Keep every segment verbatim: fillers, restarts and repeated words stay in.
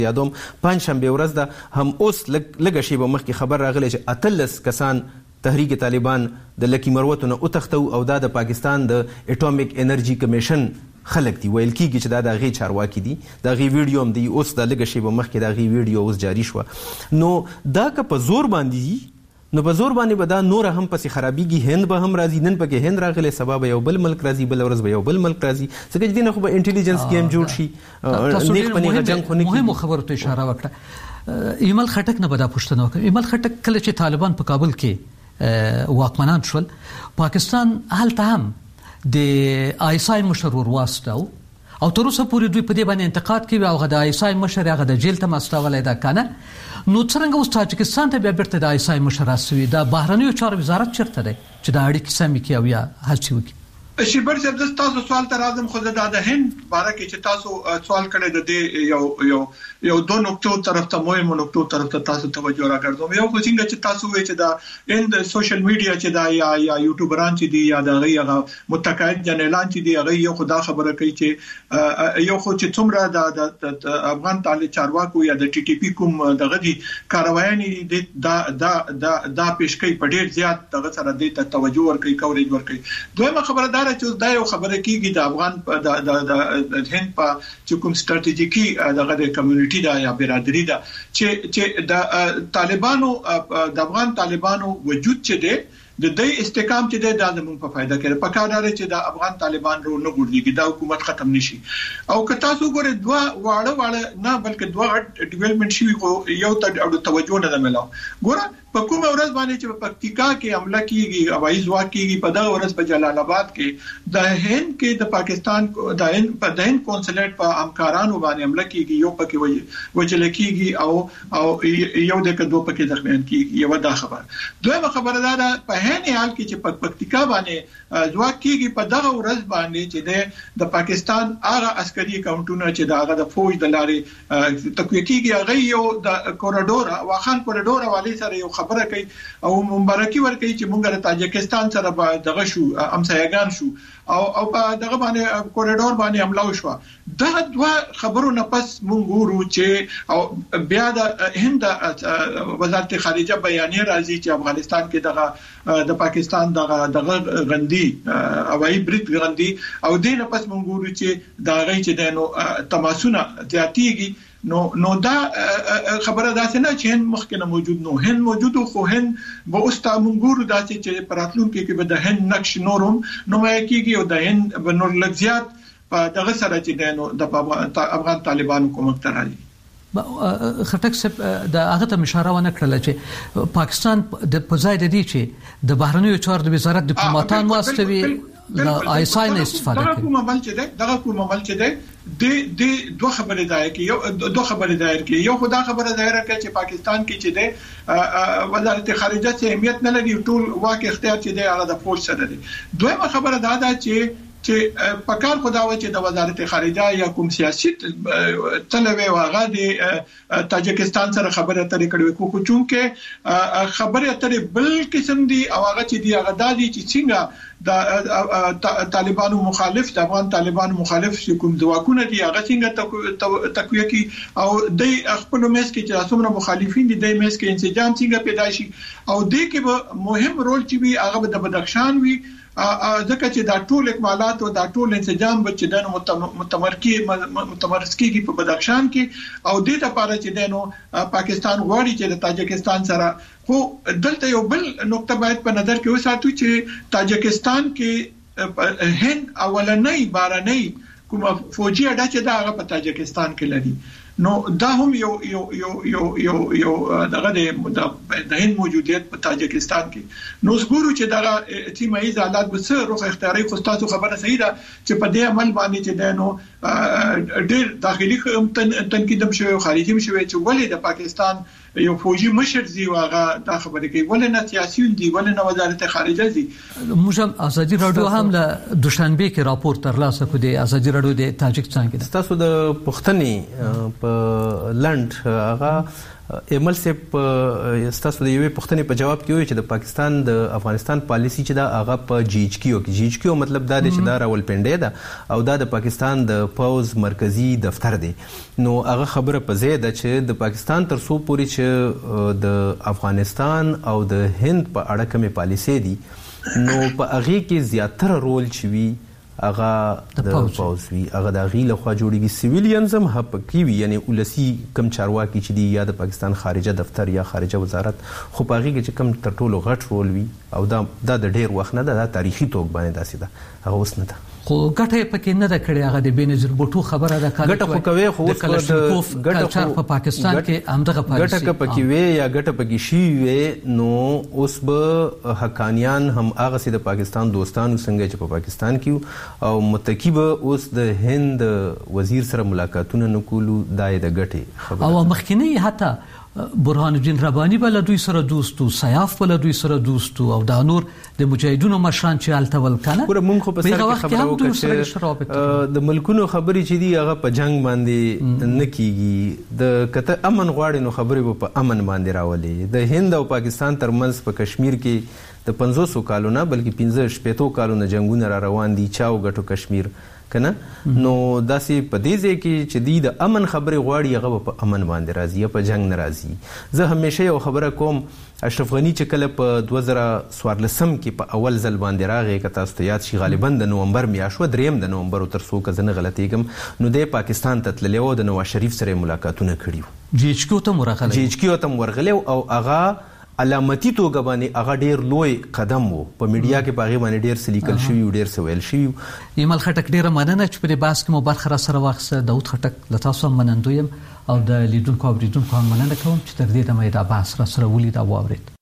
یادوم پنځ شنبې ورځ ده هم اوس لږه شیبه مخکې خبر راغلی چې اتلس کسان تحریک طالبان د لکي مروتو نه وتښتو او دا د پاکستان د اټومیک انرژي کمیشن خلک دي، ویل کېږي چې دا د هغې چارواکي دي، د هغې ویډیو هم دی، اوس دا لږه شیبه مخکې د هغې ویډیو اوس جاري شوه. نو دا که په زور باندې دي نو په زور باندې به دا نوره هم پسې خرابېږي. هند به هم راځي، نن پکې هند راغلی، سبا به یو بل ملک راځي، بله ورځ به یو بل ملک راځي، ځکه چې دې نه خو به انټیلیجنس ګیم جوړ شي. نیغ په نیغه جنګ خو نه کېږي. مهمو خبرو ته اشاره وکړه. ایمل خټک نه به دا پوښتنه وکړه. ایمل خټک کله چې طالبان په کابل کې واکمنان شول، پاکستان هلته هم د آی اس آی مشر ور واستاو او تر اوسه پورې دوی په دې باندې انتقاد کوي او هغه د آی اس آی مشر هغه د جیل ته مستولی ده که نه. نو څرنګه اوس تاجکستان ته بیا بیرته د آی اس آی مشر راستوي؟ د بهرنیو چارو وزارت چېرته دی چې دا اړیکې سمې کړي او یا هڅې وکړي؟ شیبر صاحب زه تاسو سوال ته راځم، خو دا د هند باره کې چې تاسو سوال کړی د دې یو یو یو دوه نقطو طرف ته مهمو نقطو طرف ته تاسو توجه راکړم. یو خو څنګه چې تاسو وایي چې دا هند سوشل میډیا چې دا یا یا یوټیوبران چې دي یا د هغه متقاعد جنرالان چې دي هغه یو خو دا خبره کوي چې یو خو چې څومره د افغان طالب چارواکو یا د ټي ټي پی کوم دغه دي کاروایي دا دا دا دا پیش کوي په ډیر زیات دغه سره د توجه ورکوي، کوریج ورکوي. دویمه خبره دا چې دا یو خبره کیږي د افغان د د هند په چې کوم ستراتیژیکي دغه د کمیونټي دا یا برادری دا چې چې د طالبانو د افغان طالبانو وجود چې دی د دې استحکام چې د دازمون په فائدہ کې په کار لري چې د افغان طالبان رو نه ګورځي دا حکومت ختم نشي. او که تاسو ګورئ دوه واړه واړه نه بلکې دوه ډیولپمنٹ شي خو یو ته توجه نه ملو. ګوره په کومه ورځ باندې چې په پکتیکا کې حمله کیږي، هوایي ځواک کیږي، په دغه ورځ په جلال آباد کې د هند کې د پاکستان د هند په د هند کونسلیټ په همکارانو باندې حمله کیږي، یو پکې وجل کیږي او او یو د کدو پکې ځخمین کیږي. یو دا خبر. دویمه خبره دا ده په هند حال کې چې په پکتیکا باندې ځواک کیږي، په دغه ورځ باندې چې د پاکستان هغه عسکري اکاونټونه چې د هغه د فوج د لارې تقویه کیږي، هغه یو د کوریډور واخان کوریډور والی سره یو خبره کوي او مبارکي ورکوي چې موږ د تاجکستان سره به دغه شو امسایګان شو او او په دغه باندې کوریډور باندې حمله وشو. دا دوه خبرو نه پس موږ ګورو چې او بیا د هند وزارت خارجه بیانیه راځي چې افغانستان کې دغه د پاکستان دغه دغه غندي هوایي برید غندي او دې نه پس موږ ګورو چې دا غي چې دنو تماسونه زیاتېږي. نو نو دا خبره داسې نه چې هند مخکې نه موجود نو هند موجود خو هند به اوس تا موږ ګورو داسې چې پراتلونکو کې به د هند نقش نورم نو کېږي او د هند به نور لږ زیات په دغه سره چې دنو د افغان طالبانو کومک ترالي. خټک صاحب د هغه ته اشاره ونه کړله چې پاکستان د پځای د دې چې د بهرنیو چارو د وزارت ډیپلوماټان واستوي لا آی اس آی نه استفاده کوي. دغه کوم عمل چې ده دغه کوم عمل چې ده د د دوه خبرې دای کی یو دوه خبرې دایر کی یو خدا خبره دایر کړي چې پاکستان کې چې ده وزارت خارجه څخه اهمیت نه لري، ټول واقع اختیار چې ده هغه د فوج سره دی. دویمه خبره دا ده چې چې پکار خداوي چې د وزارت خارجه یا کوم سیاسي تلوي واغه د تاجکستان سره خبره اترې کړې کو کو چونکه خبره اترې بل قسم دي او هغه چې دی هغه دادي چې څنګه د طالبانو مخالف د افغان طالبانو مخالف کوم ځواکونه دي هغه څنګه تقویه کی او د خپل مېس کې چې څومره مخالفین دي د مېس کې انسجام څنګه پیدا شي او د کې به مهم رول چې وي هغه د بدخشان وي ځکه چې دا ټول اکمالات او دا ټول انسجام به چې دنو متمرکي متمرکي په بدخشان کې او د دې لپاره چې دنو پاکستان غواړي چې د تاجکستان سره خو دلته یو بل نقطه باید په نظر کې وساتو چې تاجکستان کې هند اولنۍ بارنۍ کومه فوجي اډه چې دا هغه په تاجکستان کې لري. نو دا هم یو یو یو یو یو یو دغه د هند موجودیت په تاجکستان کې نو زګورو چې دغه سیمایي حالات به څه روخ اختیاري خو تاسو خبره صحیح ده چې په دې عمل باندې چې دنو ډېر داخلي تنقید هم شوی او خارجي هم شوی چې ولې د پاکستان یو فوجي مشر زی واغه دا خبره کوي ولې نه سیاسيون دي ولې نه وزارت خارجه زی. موږ ازادي رادیو هم له دوشنبه کې راپور ترلاسه کړ د ازادي رادیو د تاجکستان کې تاسو د پښتني په لند هغه ایمل سپ تاسو د یوې پوښتنې په جواب کې وایي چې د پاکستان د افغانستان پالیسی چې دا هغه په جی ایچ کیو کې جی ایچ کیو مطلب دا دی چې دا راولپنډۍ ده او دا د پاکستان د پوز مرکزی دفتر دی. نو هغه خبره په ځای ده چې د پاکستان تر څو پورې چې د افغانستان او د هند په اړه کومې پالیسۍ دي نو په هغې کې زیاتره رول چې وي هغه د پوز وي، هغه د هغې لخوا جوړېږي. سیویلینز هم حقیقي وي، یعنی ولسي کم چارواکي چې دي یا د پاکستان خارجه دفتر یا خارجه وزارت، خو په هغې کې چې کم تر ټولو غټ رول وي او دا دا د ډېر وخت نه ده، دا تاریخي توګ باندې داسې ده، هغه اوس نه ده. خو ګټه یې پکې نه ده کړې، هغه د بېنظیر بوټو خبره ده. ګټه خو کوي، خو اوس کلشنکوف کلچر په پاکستان کې همدغه پالیسي ګټه که پکې وي یا ګټه پکې شوې وي نو اوس به حقانیان هم هغسې د پاکستان دوستانو څنګه چې په پاکستان کې او متکي به اوس د هند وزیر سره ملاقاتونه نه کولو، دا یې د ګټې خبره. او مخکینی حتی برهان الدین رباني بل دوی سره دوستو، سیاف بل دوی سره دوستو او دا نور د مجاهدونو مشران چې الته ول کنه. ګوره مونږ خو په سر کې خبره وکړه چې د ملکونو خبرې چې دي هغه په جنگ باندې نه کیږي. د کته امن غواړي نو خبرې په امن باندې راولي. د هند او پاکستان ترمنځ په کشمیر کې د پنځوسو کالو نه بلکې پنځه شپېتو کالو نه جنگونه را روان دي، چا وګټو کشمیر کنه. نو داسې په دې ځای کې چې دی د امن خبرې غواړي هغه په امن باندې راځي یا په جنگ نه راځي. زه همیشه یو خبره کوم، اشرف غنی چې کله په دوه زره څوارلسم کې په اول ځل باندې راغی، که تاسو ته یاد شي غالبا د نومبر میاشت وه، دریم د نومبر تر څو که زه نه غلطېږم، نو دی پاکستان ته تللی و، د نواز شریف سره یې ملاقاتونه کړي وو، جی ایچ کیو ته هم ورغلی جی ایچ کیو ته هم ورغلی او هغه علامتي توګه باندې هغه ډیر لوی قدم وو. په میډیا کې په هغې باندې ډیر څه لیکل شوي و، ډیر څه ویل شوي و. ایمل خټک ډیره مننه چې په دې بحث کې مو برخه راسره واخیسته. داود خټک له تاسو هم منندوی یم او د لیدونکو او اورېدونکو هم مننه کوم چې تر دې دمه یې دا بحث راسره ولید او واورېد.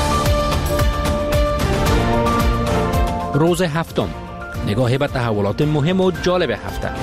روز هفتم، نگاه به تحولات مهم و جالب هفته.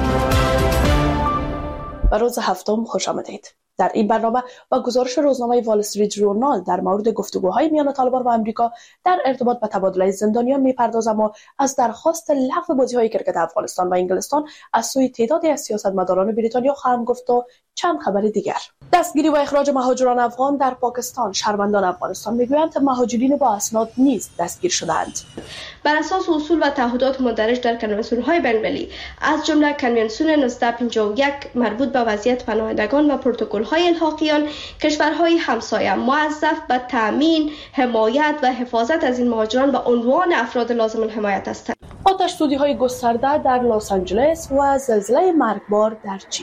به روز هفتم خوش آمدید. در این برنامه با گزارش روزنامه وال استریت ژورنال در مورد گفتگوهای میان طالبان و آمریکا در ارتباط به تبادله زندانیان میپردازم و از درخواست لغو بازی‌های کرکت افغانستان و انگلستان از سوی تعدادی از سیاستمداران بریتانیا خواهم گفت و چند خبر دیگر. دستگیری و اخراج مهاجران افغان در پاکستان. شهروندان افغانستان میگویند مهاجرین با اسناد نیز دستگیر شدند. بر اساس اصول و تعهدات مندرج در کنوانسیون‌های بین‌المللی از جمله کنوانسیون نوزده پنجاه و یک مربوط به وضعیت پناهندگان و پروتکل‌های الحاقیان، کشورهای همسایه موظف به تامین، حمایت و حفاظت از این مهاجران به عنوان افراد لازم الحمایت هستند. آتش سوزی‌های گسترده در لس آنجلس و زلزله مرگبار در چین.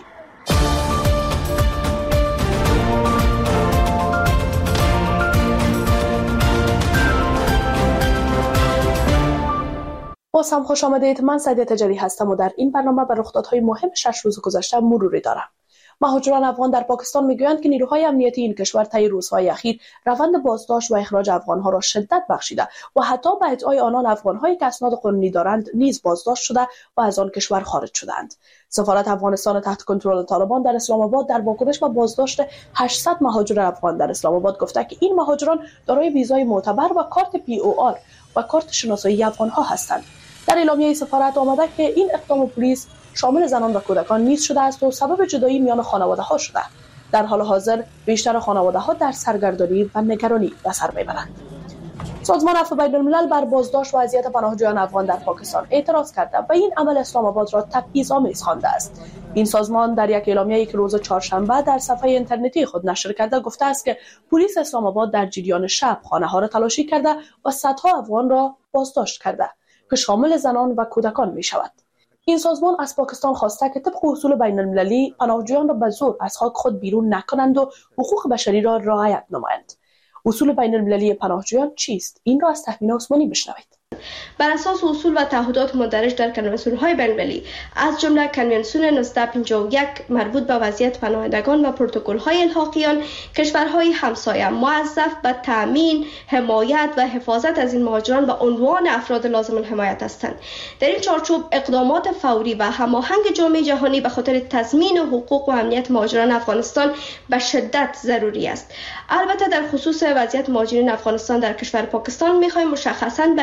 باز هم خوش آمدید. من سعدیه تجری هستم و در این برنامه به رخدادهای مهم شش روز گذشته مروری دارم. مهاجران افغان در پاکستان میگویند که نیروهای امنیتی این کشور طی روزهای اخیر روند بازداشت و اخراج افغانها را شدت بخشیده و حتی به ادعای آنان افغانهایی که اسناد قانونی دارند نیز بازداشت شده و از آن کشور خارج شدند. سفارت افغانستان تحت کنترل طالبان در اسلام آباد در واکنش به بازداشت هشتصد مهاجر افغان در اسلام آباد گفته که این مهاجران دارای ویزای معتبر و کارت پی او آر و کارت شناسایی افغانها هستند. در اعلامیه سفارت آمده که این اقدام پلیس شامل زنان و کودکان نیز شده است و سبب جدایی میان خانواده ها شده. در حال حاضر بیشتر خانواده ها در سرگردانی و نگرانی به سر میبرند. سازمان عفو بین الملل بر بازداشت و اذیت پناهجویان افغان در پاکستان اعتراض کرده و این عمل اسلام آباد را تبعیض‌آمیز خوانده است. این سازمان در یک اعلامیه‌ای که روز چهارشنبه در صفحه اینترنتی خود نشر کرده گفته است که پلیس اسلام آباد در جریان شب خانه‌ها را تلاشی کرده و صدها افغان را بازداشت کرده که شامل زنان و کودکان می‌شود. این سازمان از پاکستان خواسته که طبق اصول بین المللی پناهجویان را به زور از خاک خود بیرون نکنند و حقوق بشری را رعایت نمایند. اصول بین المللی پناهجویان چیست؟ این را از تهمینه عثمانی بشنوید. بر اساس اصول و تعهدات مندرج در کنوانسیون‌های بین‌المللی از جمله کنوانسیون نوزده پنجاه و یک مربوط به وضعیت پناهندگان و پروتکل‌های الحاقیان، کشورهای همسایه موظف به تامین، حمایت و حفاظت از این مهاجران به عنوان افراد لازم الحمایت هستند. در این چارچوب اقدامات فوری و هماهنگ جامعه جهانی به خاطر تضمین حقوق و امنیت مهاجران افغانستان به شدت ضروری است. البته در خصوص وضعیت مهاجرین افغانستان در کشور پاکستان می‌خوایم مشخصاً به اعلام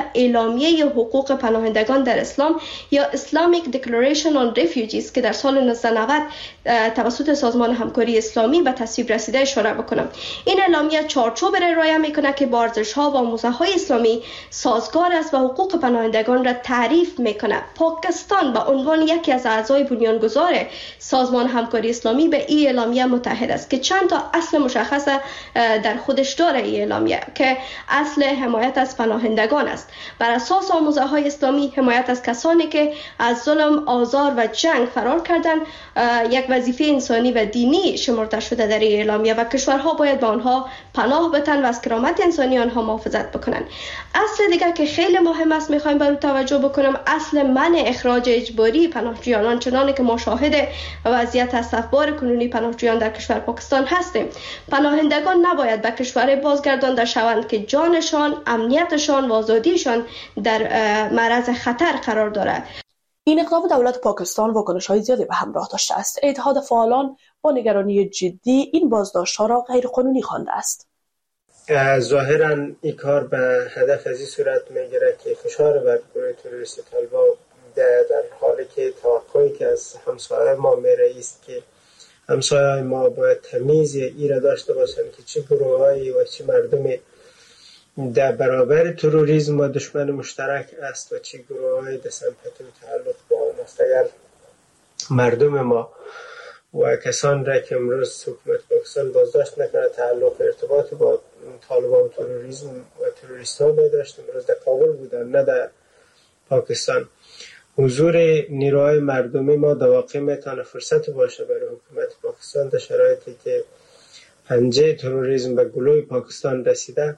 اعلامیه حقوق پناهندگان در اسلام یا Islamic Declaration on Refugees که در سال نوزده نود توسط سازمان همکاری اسلامی به تصویب رسیده اشاره بکنم. این اعلامیه چارچوب را ارائه میکنه که با ارزش‌ها و آموزه‌های اسلامی سازگار است و حقوق پناهندگان را تعریف میکنه. پاکستان به عنوان یکی از اعضای بنیانگذار سازمان همکاری اسلامی به این اعلامیه متحد است که چند تا اصل مشخص در خودش داره. این اعلامیه که اصل حمایت از پناهندگان است. بر اساس آموزه‌های اسلامی حمایت از کسانی که از ظلم، آزار و جنگ فرار کردند یک وظیفه انسانی و دینی شمرده شده در این اعلامیه و کشورها باید به آنها پناه بتن و از کرامت انسانی آنها محافظت بکنن. اصل دیگر که خیلی مهم است میخوایم بر توجه بکنم اصل منع اخراج اجباری پناهجویان، آنچنانی که ما شاهد وضعیت استثبار کنونی پناهجویان در کشور پاکستان هستیم. پناهندگان نباید به کشور بازگردانده شوند که جانشان، امنیتشان و آزادیشان در معرض خطر قرار دارد. این اقدام دولت پاکستان واکنش‌های زیادی به همراه داشته است. اتحاد فعالان با نگرانی جدی این بازداشت‌ها را غیرقانونی خوانده است. ظاهراً این کار به هدف از این صورت میگیره که فشار بر گروه تروریستی طالبان در حالی که توقعی که از همسایه ما میره است که همسایه ما باید تمیز ایره داشته باشند که چه گروه‌هایی و چه مردمی در برابر تروریسم و دشمن مشترک است و چه گروه‌هایی در سمپاتی تعلق با آن است. اگر مردم ما و کسان را که امروز حکومت پاکستان بازداشت نکنه تعلق ارتباط با طالبان و تروریسم و تروریست ها داشت، امروز در کابل بودن نه در پاکستان، حضور نیروهای مردمی ما در واقع میتونه فرصت باشه برای حکومت پاکستان در شرایطی که پنجه تروریسم به گلوی پاکستان رسیده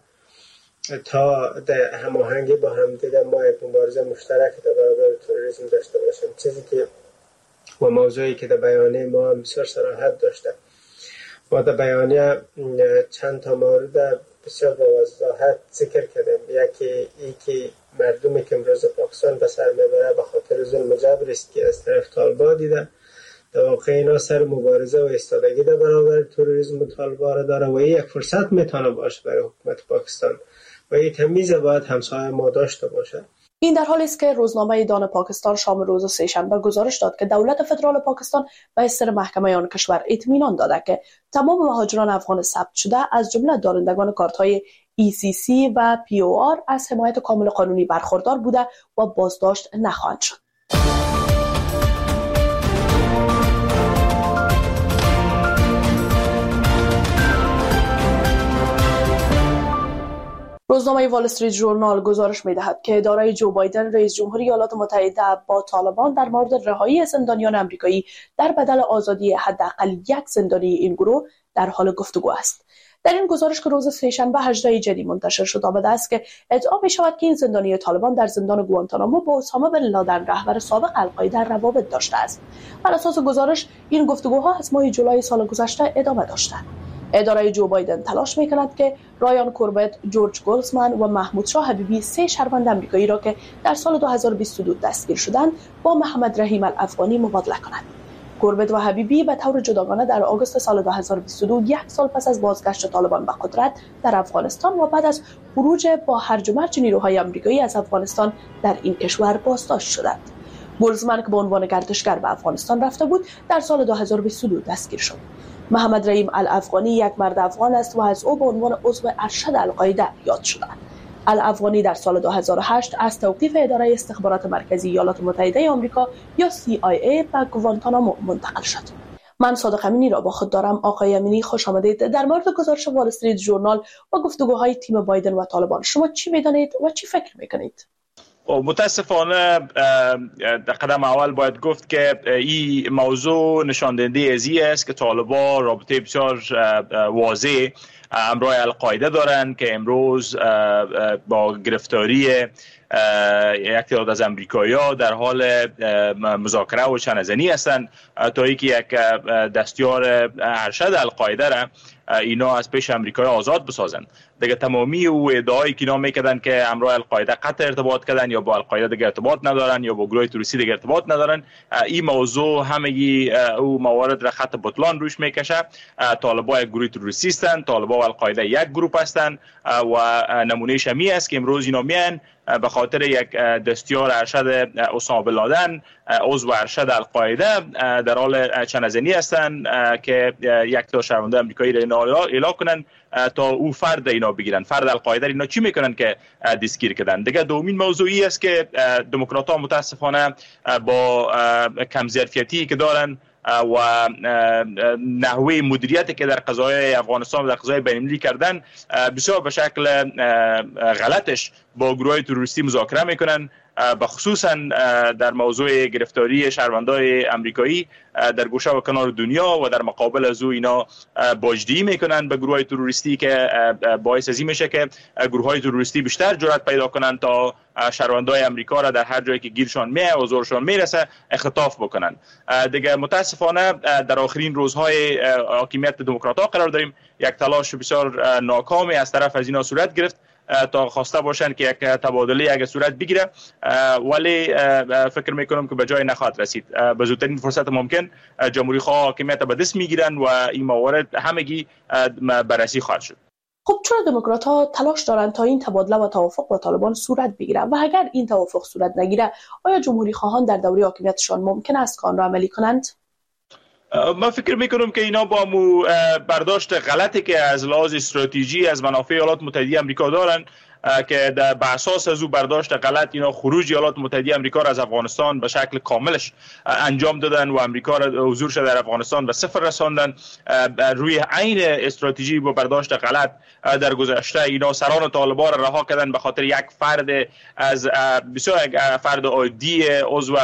تا در هماهنگی با همدیگه ما یک مبارزه مشترک در برابر تروریسم داشته باشیم. چیزی که و موضوعی که در بیانیه ما بسیار صراحت داشته. ما در بیانیه چند تا مورد بسیار با وضاحت ذکر کردیم. یکی ای که مردمی که امروز پاکستان به سر میبره به خاطر ظلم جبر است که از طرف طالبان دیده، در واقع اینا سر مبارزه و ایستادگی در برابر تروریسم و طالبان را داره و این یک فرصت میتونه باشه برای حکومت پاکستان و این تمیز باید همسایه ما داشته باشه. این در حالی است که روزنامه دان پاکستان شام روز سه‌شنبه گزارش داد که دولت فدرال پاکستان به استر محکمه آن کشور اطمینان داده که تمام مهاجران افغان ثبت شده از جمله دارندگان کارت‌های ای سی سی و پی او آر از حمایت کامل قانونی برخوردار بوده و بازداشت نخواهند شد. روزنامه وال استریت ژورنال گزارش می‌دهد که اداره جو بایدن رئیس جمهوری ایالات متحده با طالبان در مورد رهایی زندانیان آمریکایی در بدل آزادی حداقل یک زندانی این گروه در حال گفتگو است. در این گزارش که روز سه‌شنبه هجدهم جدی منتشر شد آمده است که ادعا می‌شود که این زندانی طالبان در زندان گوانتانامو با اسامه بن لادن رهبر سابق القاعده روابط داشته است. بر اساس گزارش این گفتگوها از ماه جولای سال گذشته ادامه داشتند. اداره جو بایدن تلاش می‌کند که رایان کوربت، جورج گولزمن و محمود شاه حبیبی سه شهروند آمریکایی را که در سال دو هزار و بیست و دو دستگیر شدند با محمد رحیم الافغانی مبادله کند. کوربت و حبیبی به طور جداگانه در آگوست سال دو هزار و بیست و دو یک سال پس از بازگشت طالبان به قدرت در افغانستان و بعد از خروج با هرج و مرج نیروهای آمریکایی از افغانستان در این کشور بازداشت شدند. گولزمن که به عنوان گردشگر به افغانستان رفته بود در سال دو هزار و بیست و دو دستگیر شد. محمد رحیم الافغانی یک مرد افغان است و از او به عنوان عضو ارشد القاعده یاد شده. الافغانی در سال دو هزار و هشت از توقیف اداره استخبارات مرکزی ایالات متحده آمریکا یا سی آی ای به گوانتانامو منتقل شد. من صادق امینی را با خود دارم. آقای امینی خوش آمدید. در مورد گزارش وال استریت ژورنال و گفتگوهای تیم بایدن و طالبان شما چی می‌دانید و چی فکر می‌کنید؟ متاسفانه در قدم اول باید گفت که این موضوع نشان دهنده ازی است که طالبان رابطه بسیار واضح همراه القاعده دارند که امروز با گرفتاری یک تعداد از امریکایی‌ها در حال مذاکره و چنه‌زنی هستند تا اینکه یک دستیار ارشد القاعده را اینا از پیش امریکایی آزاد بسازند. دیگه تمامی او ادعایی که اینا میکردن که همراه القاعده قطع ارتباط کردن یا با القاعده دیگه ارتباط ندارن یا با گروه تروریستی دیگه ارتباط ندارن، این موضوع همگی او موارد را خط بطلان روش میکشه. طالبان یک گروه تروریستی هستند، طالبان و القاعده یک گروه هستند و نمونه شمی است که امروز اینا میان به خاطر یک دستیار ارشد اسامه بن لادن عضو ارشد القاعده در حال چنزنی هستند که یک تا شهرونده آمریکایی را اینا اعلام کنن تا او فرد اینا بگیرن. فرد القاعده اینا چی میکنن که دستگیر کردن؟ دیگه دومین موضوعی است که دموکرات ها متاسفانه با کم ظرفیتی که دارن و نحوه مدیریتی که در قضایای افغانستان و در قضایای بین‌المللی کردن بسیار به شکل غلطش با گروهای تروریستی مذاکره میکنن، به خصوصا در موضوع گرفتاری شهروندای امریکایی در گوشه و کنار دنیا و در مقابل از او اینا باجدهی میکنن به گروهای تروریستی که باعث ازی میشه که گروهای تروریستی بیشتر جرأت پیدا کنن تا شهروندای امریکا را در هر جایی که گیرشان میه و زورشان میرسه اختطاف بکنن. دیگه متاسفانه در آخرین روزهای حاکمیت دموکرات‌ها قرار داریم. یک تلاش بسیار ناکامی از طرف از اینا صورت گرفت تا خواسته باشن که یک تبادله اگه صورت بگیره، ولی فکر میکنم که به جای نخواهد رسید. به زودترین فرصت ممکن جمهوری خواه حاکمیت به دست میگیرن و این موارد همگی بررسی خواهد شد. خب چرا دموکرات ها تلاش دارند تا این تبادله و توافق با طالبان صورت بگیره و اگر این توافق صورت نگیره آیا جمهوری خواهان در دوره حاکمیتشان ممکن است که آن را عملی کنند؟ من فکر میکنم که اینا با مو برداشت غلطی که از لحاظ استراتژی از منافع ایالات متحده آمریکا دارن که در اساس از او برداشت غلط اینا خروج ایالات متحده آمریکا را از افغانستان به شکل کاملش انجام دادن و آمریکا را حضورش در افغانستان به صفر رساندن. روی عین استراتژی با برداشت غلط در گذشته اینا سران طالبان را رها کردن به خاطر یک فرد از بسیار یک فرد عادی عضو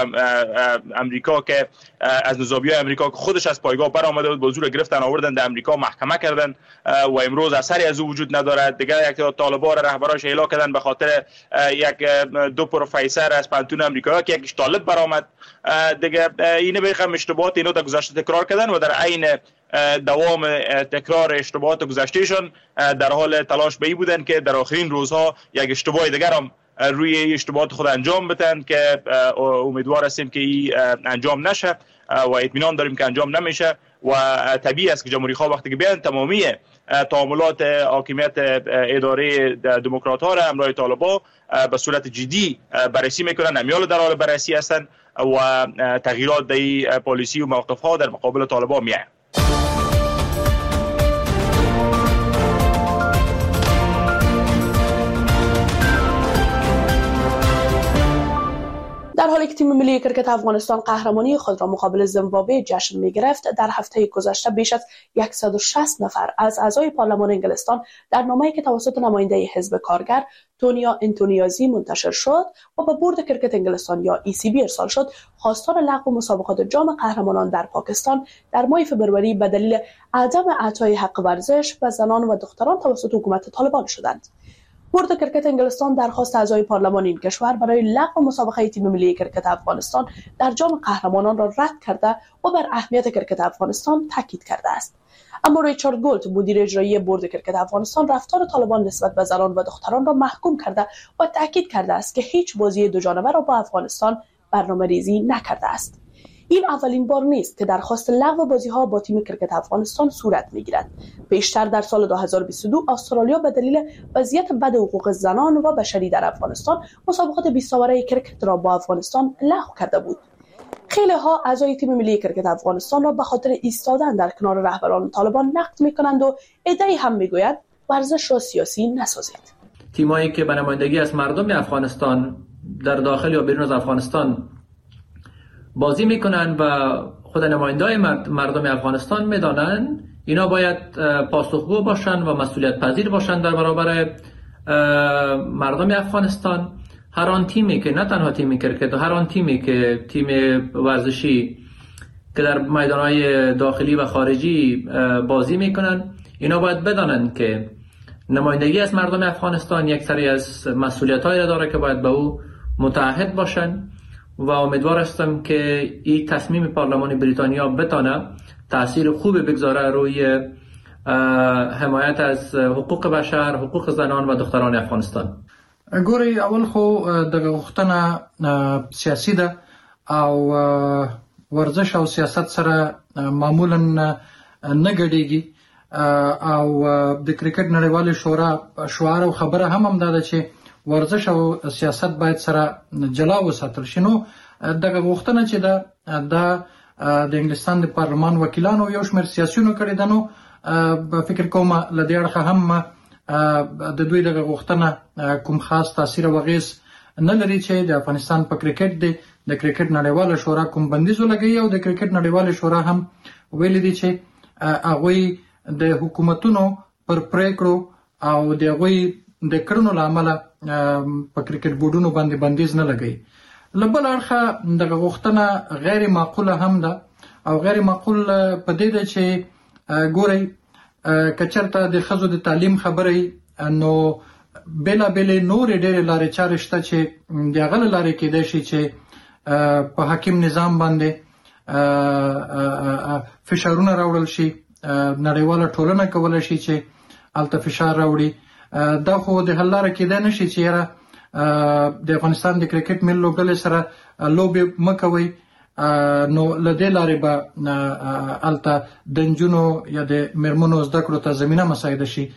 آمریکا که از نظامیای آمریکا که خودش از پایگاه برآمده بود با زور گرفتن آوردن در آمریکا محکمه کردن و امروز اثری از او وجود ندارد. دیگه یک طالبان رهبراش اعلام کردن به خاطر یک دو پروفسور از پانتون آمریکا که یکیش طالب برآمد. دیگه اینه بخوام اشتباهات اینو در گذشته تکرار کردن و در عین دوام تکرار اشتباهات گذشتهشان در حال تلاش به این بودن که در آخرین روزها یک اشتباه دیگر هم روی اشتباهات خود انجام بدن که امیدوار هستیم که این انجام نشه و اطمینان داریم که انجام نمیشه و طبیعی است که جمهوری خواه وقتی که بیان تمامی تعاملات حاکمیت اداره دموکرات ها را همراه طالبان به صورت جدی بررسی میکنن، امیال در حال بررسی هستند و تغییرات در پالیسی و موقف ها در مقابل طالبان میآید. در حالی که تیم ملی کرکت افغانستان قهرمانی خود را مقابل زیمبابوه جشن می‌گرفت، در هفته گذشته بیش از صد و شصت نفر از اعضای پارلمان انگلستان در نامه‌ای که توسط نماینده حزب کارگر تونیا انتونیازی منتشر شد و به بورد کرکت انگلستان یا ای سی بی ارسال شد، خواستار لغو مسابقات جام قهرمانان در پاکستان در ماه فوریه به دلیل عدم اعطای حق ورزش به زنان و دختران توسط حکومت طالبان شدند. بورد کرکت انگلستان درخواست اعضای پارلمان این کشور برای لغو مسابقه تیم ملی کرکت افغانستان در جام قهرمانان را رد کرده و بر اهمیت کرکت افغانستان تاکید کرده است. اما ریچارد گولت، مدیر اجرایی بورد کرکت افغانستان، رفتار طالبان نسبت به زنان و دختران را محکوم کرده و تاکید کرده است که هیچ بازی دو جانبه را با افغانستان برنامه‌ریزی نکرده است. این اولین بار نیست که درخواست لغو بازی‌ها با تیم کرکت افغانستان صورت می‌گیرد. پیشتر در سال دو هزار و بیست و دو استرالیا به دلیل وضعیت بد حقوق زنان و بشری در افغانستان مسابقات بیست اوره کرکت را با افغانستان لغو کرده بود. خیلی ها اعضای تیم ملی کرکت افغانستان را به خاطر ایستادن در کنار رهبران طالبان نقد می‌کنند و عده‌ای هم می‌گویند ورزش را سیاسی نسازید. تیمایی که به نمایندگی از مردم افغانستان در داخل یا بیرون از افغانستان بازی میکنن و خود نمایندای مردم افغانستان میدانن اینا باید پاسخگو باشن و مسئولیت پذیر باشن در برابر مردم افغانستان. هر آن تیمی که نه تنها تیمی کرکت، هر آن تیمی که تیم ورزشی که در میدانهای داخلی و خارجی بازی میکنن اینا باید بدانن که نمایندگی از مردم افغانستان یک سری از مسئولیت‌هایی را داره که باید به او متعهد باشن و امیدوار هستم که این تصمیم پارلمان بریتانیا بتانه تأثیر خوبی بگذاره روی حمایت از حقوق بشر، حقوق زنان و دختران افغانستان. ګوري اول خو د غوښتنه سیاسي ده او ورزش او سیاست سره معمولا نه ګډيږي او د کرکټ نړیوالې شورا شعار او خبره هم هم ده چې ورزش او سیاست باید سره جلا وساتل شي. نو دغه غوښتنه چې دا د د انګلستان د پارلمان وکیلانو یو شمېر سیاسيونو کړی ده، نو فکر کوم لدې اړخه هم د دوی دغه غوښتنه کوم خاص تاثیر او اغیز نه لري چې د افغانستان په کرکټ دی د کرکټ نړیواله شورا کوم بندیز ولګي، او د کرکټ نړیواله شورا هم ویل دي چې هغه د حکومتونو پر پریکړو او د هغه د کړنو لامل په کرکټ بورډونو باندې بندیز نه لګي. لبل اړخه دغه غوښتنه غیر معقوله هم ده، او غیر معقول په دې ده چې ګوري کچرته د خزو د تعلیم خبرې نو بلا بلا نور ډېر لارې چارې شته چې د غل لارې کې د شي چې په حاکم نظام باندې فشارونه راوړل شي، نړیواله ټولنه کولای شي چې الته فشار راوړي. دا خو د حل لارې کې ده نشي چې یاره د افغانستان د کرکټ ملي لوبډلې سره لوبې مکوي، نو لدې لارې به الته د نجونو یا د میرمنو زده کړو ته زمینه مساعده شي.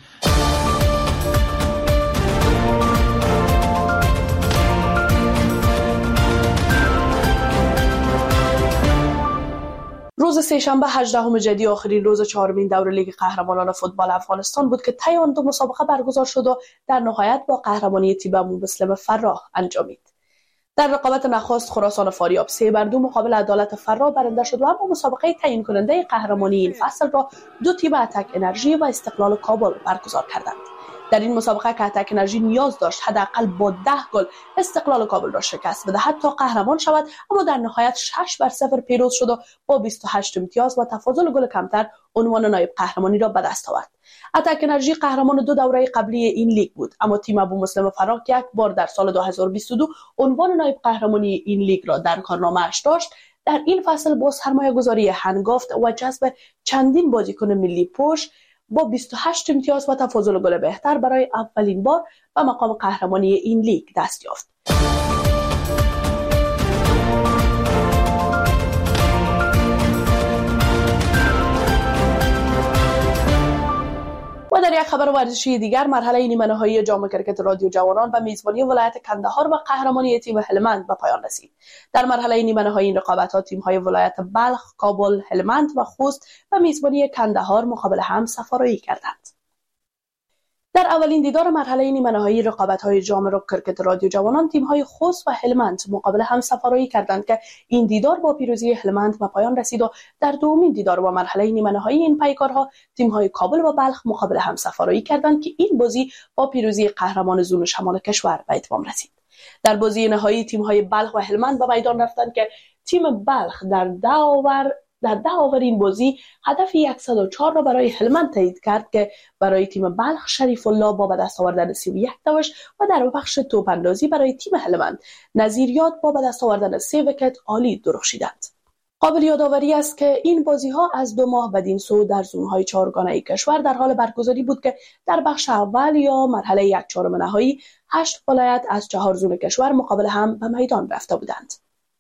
روز سه‌شنبه هجدهم جدی آخرین روز چهارمین دور لیگ قهرمانان فوتبال افغانستان بود که طی آن دو مسابقه برگزار شد و در نهایت با قهرمانی تیم ابومسلم فراه انجامید. در رقابت نخست خراسان فاریاب سه بر دو مقابل عدالت فراه برنده شد و اما مسابقه تعیین کننده قهرمانی این فصل را دو تیم اتک انرژی و استقلال کابل برگزار کردند. در این مسابقه که اتک انرژی نیاز داشت حداقل با ده گل استقلال کابل را شکست بدهد تا قهرمان شود، اما در نهایت شش بر صفر پیروز شد و با بیست و هشت امتیاز و تفاضل گل کمتر عنوان نایب قهرمانی را به دست آورد. اتک انرژی قهرمان دو دوره قبلی این لیگ بود، اما تیم ابومسلم فراه که یک بار در سال دو هزار و بیست و دو عنوان نایب قهرمانی این لیگ را در کارنامه‌اش داشت، در این فصل با سرمایه‌گذاری هنگافت و جذب چندین بازیکن ملی پوش با بیست و هشت امتیاز و تفاضل گل بهتر برای اولین بار به مقام قهرمانی این لیگ دست یافت. و در یک خبر ورزشی دیگر، مرحله نیمه نهایی جام کرکت رادیو جوانان و میزبانی ولایت کندهار و قهرمانی تیم هلمند به پایان رسید. در مرحله نیمه نهایی این رقابت‌ها تیم‌های ولایت بلخ، کابل، هلمند و خوست و میزبانی کندهار مقابل هم سفارایی کردند. در اولین دیدار مرحله نیمه نهایی رقابت‌های جام کرکت رادیو جوانان تیم‌های خوست و هلمند مقابل هم سفارایی کردند که این دیدار با پیروزی هلمند به پایان رسید و در دومین دیدار و مرحله نیمه نهایی این پیکارها تیم‌های کابل و بلخ مقابل هم سفارایی کردند که این بازی با پیروزی قهرمان زون شمال کشور به اتمام رسید. در بازی نهایی تیم‌های بلخ و هلمند به میدان رفتند که تیم بلخ در ده اوور در ده اوور این بازی هدف صد و چهار را برای هلمند تایید کرد که برای تیم بلخ شریف الله با به دست آوردن سی و یک دوش و در بخش توپ اندازی برای تیم هلمند نظیریات با به دست آوردن سه ویکت عالی درخشیدند. قابل یادآوری است که این بازی‌ها از دو ماه بدین سو در زون‌های چهارگانه کشور در حال برگزاری بود که در بخش اول یا مرحله یک چهارم نهایی هشت ولایت از چهار زون کشور مقابل هم به میدان رفته بودند.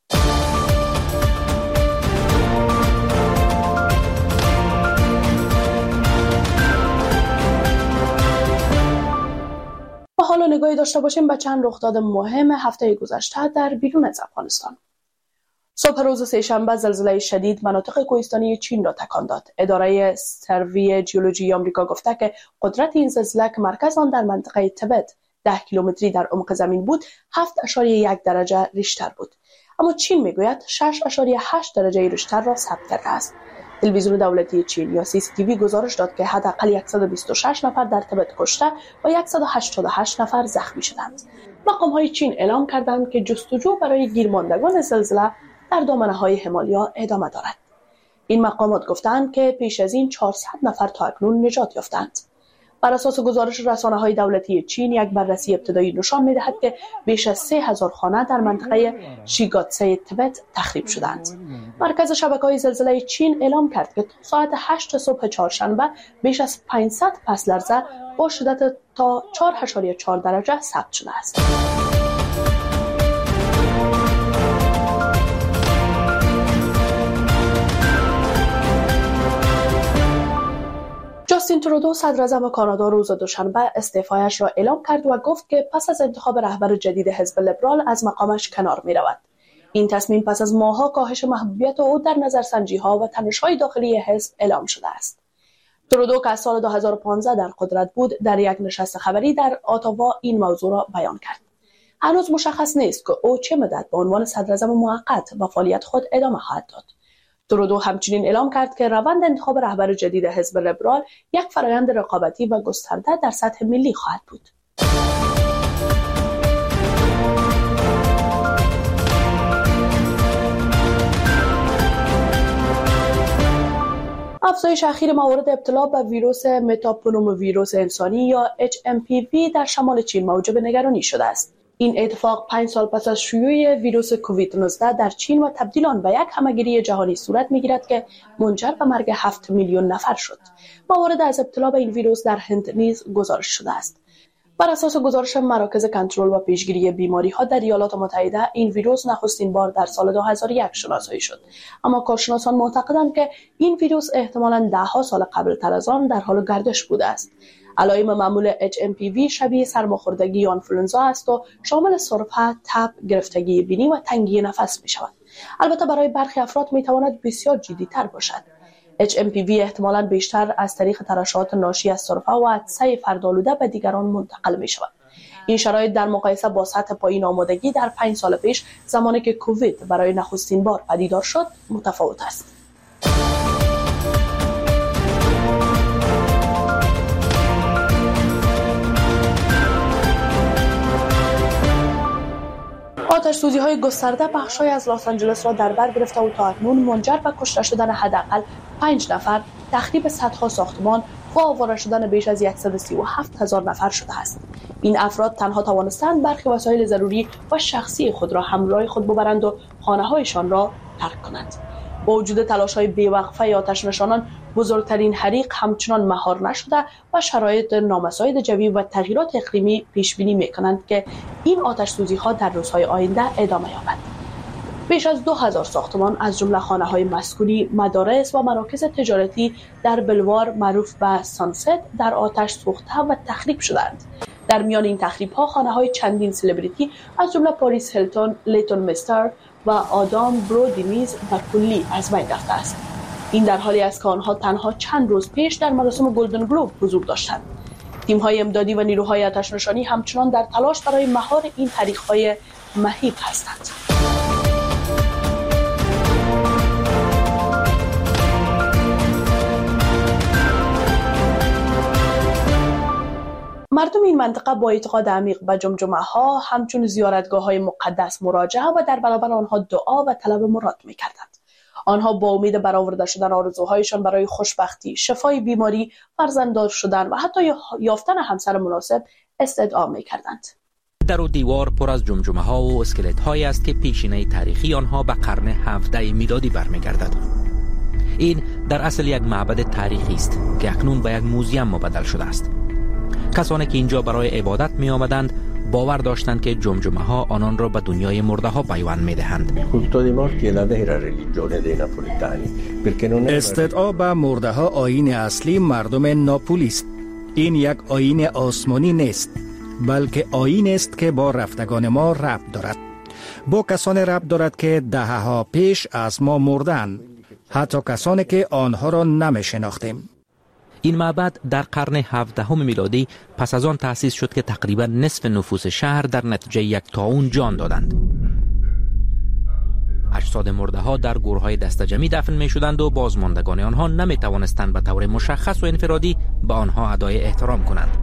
و حالا نگاهی داشته باشیم به چند رخداد مهم هفته گذشته در بیرون از افغانستان. صبح روز سه‌شنبه زلزله شدید مناطق کوهستانی چین را تکان داد. اداره سروی جیولوژی آمریکا گفته که قدرت این زلزله که مرکز آن در منطقه تبت ده کیلومتری در عمق زمین بود، هفت و یک درجه ریشتر بود. اما چین میگوید شش و هشت درجه ریشتر را ثبت کرده است. تلویزیون دولتی چین یا سی سی تی وی گزارش داد که حداقل صد و بیست و شش نفر در تبت کشته و صد و هشتاد و هشت نفر زخمی شدند. مقام‌های چین اعلام کردند که جستجو برای گیرماندگان زلزله در دامنه‌های همالیا ادامه دارد. این مقامات گفتند که پیش از این چهارصد نفر تا اکنون نجات یافتند. بر اساس گزارش رسانه‌های دولتی چین، یک بررسی ابتدایی نشان می‌دهد که بیش از سه هزار خانه در منطقه شیگاتسه تبت تخریب شدند. مرکز شبکه‌های زلزله چین اعلام کرد که تا ساعت هشت صبح چهارشنبه بیش از پانصد پس لرزه با شدت تا چهار و چهار درجه ثبت شده است. جاستین ترودو صدراعظم کانادا روز دوشنبه استعفایش را اعلام کرد و گفت که پس از انتخاب رهبر جدید حزب لیبرال از مقامش کنار می رود. این تصمیم پس از ماه‌ها کاهش محبوبیت او در نظرسنجی‌ها و تنش‌های داخلی حزب اعلام شده است. ترودو که از سال دو هزار و پانزده در قدرت بود، در یک نشست خبری در اتاوا این موضوع را بیان کرد. هنوز مشخص نیست که او چه مدت به عنوان صدراعظم موقت به فعالیت خود ادامه خواهد داد. ترودو همچنین اعلام کرد که روند انتخاب رهبر جدید حزب لیبرال یک فرآیند رقابتی و گسترده در سطح ملی خواهد بود. افزایش اخیر موارد ابتلا به ویروس متاپنوموویروس انسانی یا اچ ام پی وی در شمال چین موجب نگرانی شده است. این اتفاق پنج سال پس از شیوع ویروس کووید نوزده در چین و تبدیل آن به یک همهگیری جهانی صورت می‌گیرد که منجر به مرگ هفت میلیون نفر شد. موارد از ابتلا به این ویروس در هند نیز گزارش شده است. بر اساس گزارش مراکز کنترل و پیشگیری بیماری‌ها در ایالات متحده، این ویروس نخستین بار در سال دو هزار و یک شناسایی شد. اما کارشناسان معتقدند که این ویروس احتمالاً ده‌ها سال قبل تر از آن در حال گردش بوده است. علائم معمول اچ ام پی وی شبیه سرماخوردگی یا آنفلوئنزا است و شامل سرفه، تب، گرفتگی بینی و تنگی نفس می شود. البته برای برخی افراد می تواند بسیار جدی‌تر باشد. اچ ام پی وی احتمالاً بیشتر از طریق ترشحات ناشی از سرفه و عطسه فردآلوده به دیگران منتقل می شود. این شرایط در مقایسه با سطح پایین آمادگی در پنج سال پیش، زمانی که کووید برای نخستین بار پدیدار شد، متفاوت است. آتش سوزی های گسترده بخش‌های از لس آنجلس را در بر گرفته و تا اکنون منجر به کشته شدن حداقل پنج نفر، تخریب صدها ساختمان و آواره شدن بیش از صد و سی و هفت هزار نفر شده است. این افراد تنها توانستند برخی وسایل ضروری و شخصی خود را همراه خود ببرند و خانه‌هایشان را ترک کنند. با وجود تلاش‌های بی‌وقفه آتش نشانان، بزرگترین حریق همچنان مهار نشده و شرایط نامساعد جوی و تغییرات اقلیمی پیش بینی می‌کنند که این آتش سوزی‌ها در روزهای آینده ادامه یابد. بیش از دو هزار ساختمان از جمله خانه‌های مسکونی، مدارس و مراکز تجارتی در بلوار معروف به سانست در آتش سوخته و تخریب شدند. در میان این تخریب‌ها خانه‌های چندین سلبریتی از جمله پاریس هیلتون، لیتون مستر و آدام برودی نیز به کلی از بین رفته است. این در حالی است که آنها تنها چند روز پیش در مراسم گلدن گلوب حضور داشتند. تیم‌های امدادی و نیروهای آتش‌نشانی همچنان در تلاش برای مهار این حریق‌های مهیب هستند. مردم این منطقه با اعتقاد عمیق به جمجمه‌ها همچون زیارتگاه‌های مقدس مراجعه و در برابر آنها دعا و طلب مراد می‌کردند. آنها با امید برآورده شدن آرزوهایشان برای خوشبختی، شفای بیماری، فرزنددار شدن و حتی یافتن همسر مناسب استدعا می‌کردند. در و دیوار پر از جمجمه‌ها و اسکلت‌هایی است که پیشینه تاریخی آنها به قرن هفدهم میلادی برمیگردد. این در اصل یک معبد تاریخی است که اکنون به یک موزیم مبدل شده است. کسانی که اینجا برای عبادت می آمدند باور داشتند که جمجمه‌ها آنان را به دنیای مرده ها پیوند می دهند. استدعا به مرده ها آیین اصلی مردم ناپولی است. این یک آیین آسمانی نیست، بلکه آیین است که با رفتگان ما ربط دارد. با کسانی ربط دارد که دهه‌ها پیش از ما مردند، حتی کسانی که آنها را نمی شناختیم. این معبد در قرن هفدهم میلادی پس از آن تأسیس شد که تقریبا نصف نفوس شهر در نتیجه یک طاعون جان دادند. اجساد مرده ها در گورهای دستجمعی دفن می شدند و بازماندگان آنها نمی توانستند به طور مشخص و انفرادی به آنها ادای احترام کنند.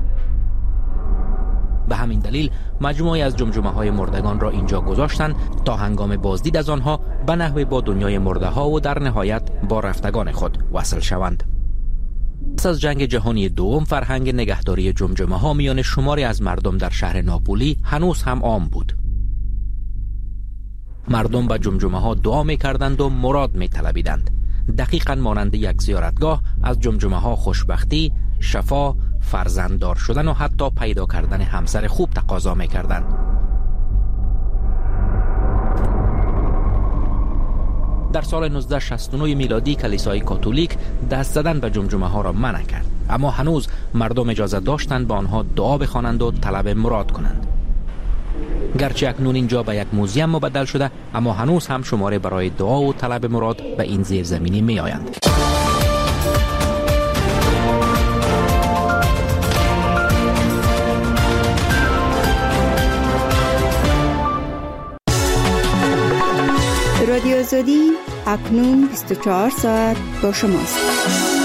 به همین دلیل مجموعی از جمجمه های مردگان را اینجا گذاشتند تا هنگام بازدید از آنها به نحوی با دنیای مرده ها و در نهایت با رفتگان خود وصل شوند. پس از جنگ جهانی دوم فرهنگ نگهداری جمجمه ها میان شماری از مردم در شهر ناپولی هنوز هم عام بود. مردم به جمجمه ها دعا می کردند و مراد می طلبیدند. دقیقاً مانند یک زیارتگاه از جمجمه ها خوشبختی، شفا، فرزنددار شدن و حتی پیدا کردن همسر خوب تقاضا می کردند. در سال نوزده شصت و نه میلادی کلیسای کاتولیک دست زدن به جمجمه ها را منع کرد، اما هنوز مردم اجازه داشتند با آنها دعا بخوانند و طلب مراد کنند. گرچه اکنون اینجا به یک موزیم مبدل شده، اما هنوز هم شماره برای دعا و طلب مراد به این زیرزمینی می آیند. رادیو آزادی اکنون بیست و چهار ساعت با شماست.